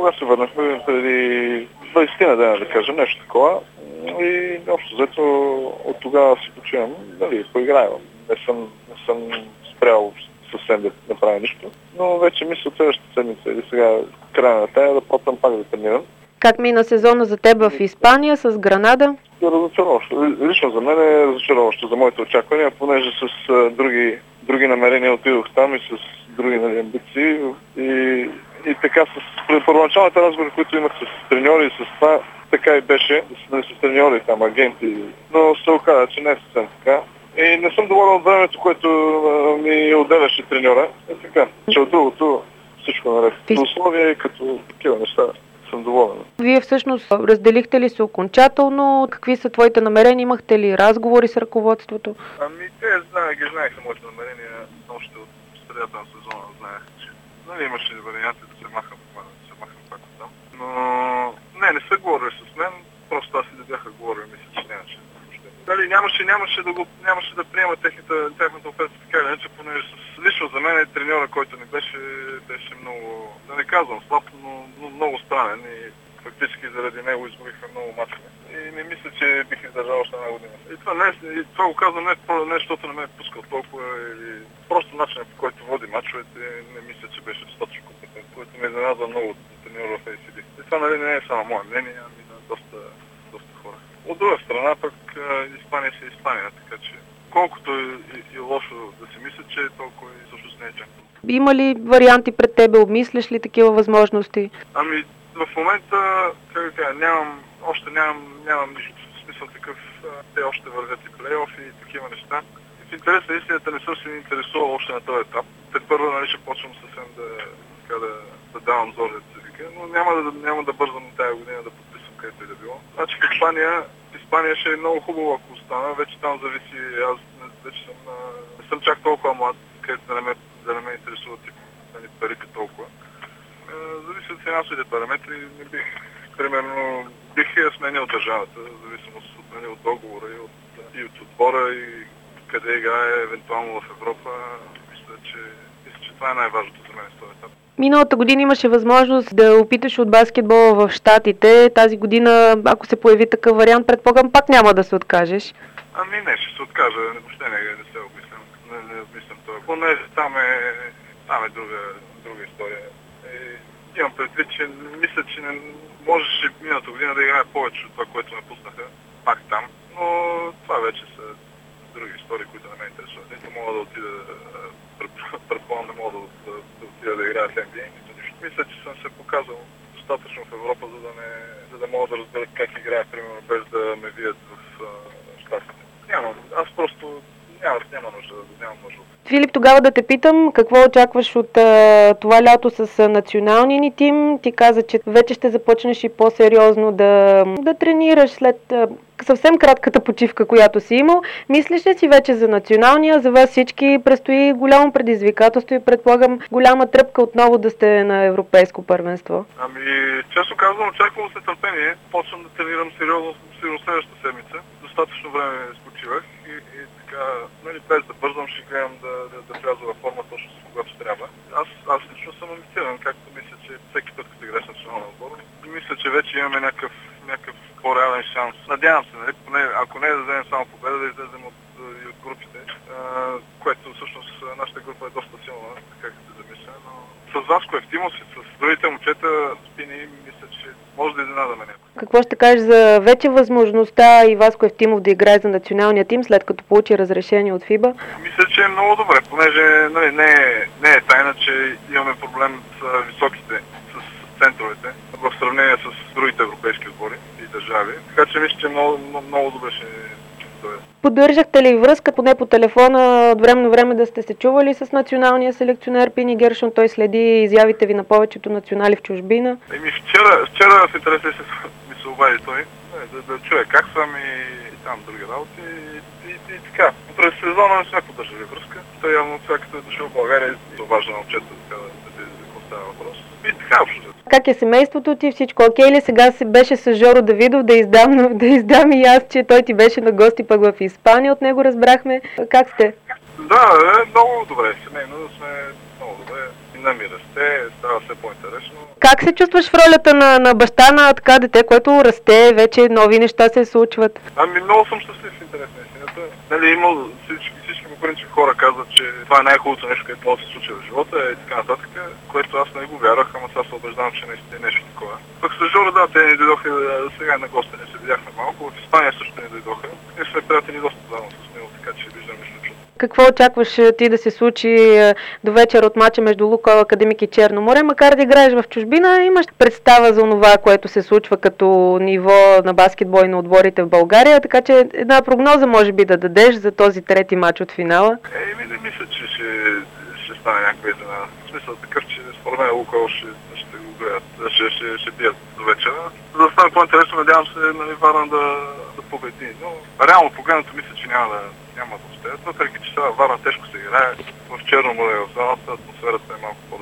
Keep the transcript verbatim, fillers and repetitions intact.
кога се върнахме, преди двайсет дена, да кажем, нещо такова. И общо взето от тогава си почивам, дали, поиграем. Не съм, не съм спрял съвсем да направя нищо, но вече мисля следващата седмица или сега края на тая да почвам пак да тренирам. Как мина сезона за теб в Испания с Гранада? Разочароващо. Лично за мен е разочароващо за моите очаквания, понеже с а, други, други намерения отидох там и с други, нали, амбиции. И, и така с първоначалните разговори, които имах с треньори и с това, така и беше, да с треньори там, агенти, но се оказа, че не е съвсем така. И не съм доволен от времето, което а, ми отделяше треньора. Е така, че от другото всичко наред. Като условия и като такива неща съм доволен. Вие всъщност разделихте ли се окончателно? Какви са твоите намерения? Имахте ли разговори с ръководството? Ами те знае, ги знаеха моите намерения още от средата на сезона. Знаех, че нали, имаше варианти да се махам, да се махам пак от там. Но не, не са говорили с мен, просто аз и да бяха говорили, мисля, че нямаше. Дали, нямаше, нямаше да го, нямаше да приема техната, техната оферта така или иначе, понеже с, лично за мен треньора, който не беше, беше много, да не казвам слаб, но, но много странен и фактически заради него изгубихме много мачове. И не мисля, че бих издържал още една година. И това, не, и това го казвам не, не защото не ме е пускал толкова, или просто начинът, по който води мачовете, не мисля, че беше достатъчно компетентен, което ме изненадва много от треньора в Ей Си Ди. И това нали не е само мое мнение, ами на доста, доста хора. От друга страна пък Испания си е Испания, така че колкото е и, и лошо да си мисля, че толкова и всъщност не е чак. Има ли варианти пред тебе? Обмисляш ли такива възможности? Ами в момента, как да кажа, нямам, още нямам, нямам нищо. В смисъл такъв, те още вървят и плейофи и такива неща. В интерес на истината не съм се интересувал още на този етап. Те първо нали ще почвам съвсем да, така, да, да давам зор, да се вика, но няма да, няма да бързам тази година да подписвам където и да било. Значи в Испания, в Испания ще е много хубаво ако остана, вече там зависи, аз вече съм, не съм чак толкова млад, където да не ме, да не ме интересуват нали, парите толкова. Зависи от финансовите параметри, не бих, примерно, бих я сменил държавата, в зависимост от, нали, от договора и от, и от отбора и къде играе евентуално в Европа. Мисля, че, мисля, че това е най-важното за мен с този етап. Миналата година имаше възможност да опиташ от баскетбола в Щатите. Тази година, ако се появи такъв вариант, предполагам, пак няма да се откажеш. Ами не, ще се откажа. Въобще не, не се обмислям. Не, не обмислям това. Понеже там е, там е друга, друга история. И имам предвид, че мисля, че не можеше миналата година да играе повече от това, което ме пуснаха. Пак там. Но това вече са други истории, които не ме интересуват. Нито мога да отида, предполагам, не мога да, да, да отида да играя в Ен Би Ей. Мисля, че съм се показал достатъчно в Европа, за да, не, за да мога да разбера как играя, примерно, без да ме видят в Щатите. Нямам. Аз просто няма, няма нужда, нямам нужда. Филип, тогава да те питам, какво очакваш от а, това лято с а, националния ни тим? Ти каза, че вече ще започнеш и по-сериозно да, да тренираш след а, съвсем кратката почивка, която си имал. Мислиш ли си вече за националния? За вас всички предстои голямо предизвикателство и предполагам голяма тръпка отново да сте на европейско първенство. Ами, често казвам, очаквам с нетърпение. Почвам да тренирам сериозно, сигурно следващата седмица. Достатъчно време спочивах и, и така, нали, без да бързам, ще гледам да, да, да вляза във форма точно с когато трябва. Аз, аз лично съм амбициозен, както мисля, че всеки път, като играеш национален отбор. И мисля, че вече имаме някакъв, някакъв по-реален шанс. Надявам се, нали, поне, ако не да вземем само победа, да излезем от, и от групите, а, което всъщност нашата група е доста силна, така като се замисля, но с Васко Евтимов и с другите момчета спини, мисля, че може да изненадаме някой. Какво ще кажеш за вече възможността и Васко Евтимов да играе за националния тим, след като получи разрешение от ФИБА? Мисля, че е много добре, понеже нали, не, е, не е тайна, че имаме проблем с високите, с центровете, в сравнение с другите европейски отбори и държави. Така че мисля, че много, много, много добре ще дойде. Поддържахте ли връзка, поне по телефона, от време на време да сте се чували с националния селекционер Пини Гершон? Той следи изявите ви на повечето национали в чужбина. Еми вчера, вчера в интерес ми се обади той, да, да чуя как съм и, и там други работи. И, и, и така. През сезона не сме поддържали връзка. Той явно това като е дошъл в България и важно на момчета, така да се поставя въпрос. И така общо. Как е семейството ти? Всичко окей ли? Сега си беше с Жоро Давидов, да издам, да издам и аз, че той ти беше на гости пък в Испания, от него разбрахме. Как сте? Да, е, много добре. Семейно сме много добре. Динами расте, става все по-интересно. Как се чувстваш в ролята на, на баща на така дете, което расте, вече нови неща се случват? Ами много съм щастлив в интерес на истината. Нали, има всички, всички по принцип хора казват, че това е най-хубавото нещо, което може да се случи в живота и така нататък, което аз не го вярвах, ама сега се убеждавам, че наистина е нещо такова. Пък с Жора, да, те ни дойдоха сега на гости, не се видяхме малко, в Испания също ни дойдоха. Ние сме приятели доста давно с него, така че виждам нищо чудо. Какво очакваш ти да се случи до вечер от мача между Лукойл Академик и Черно море? Макар да играеш в чужбина, имаш представа за това, което се случва като ниво на баскетбол и на отборите в България, така че една прогноза може би да дадеш за този трети мач от финала. Еми, не мисля, че ще, ще стане някаква изненада. В смисъл такъв, че според мен Лукойл ще, ще го гледат, ще, ще, ще бият до вечера. За да стане по-интересно, надявам се, нали, Варна да, да победи. Но реално погледнато мисля, че няма да няма да успеят, въпреки че сега Варна тежко се играе. В Черно море в залата атмосферата е малко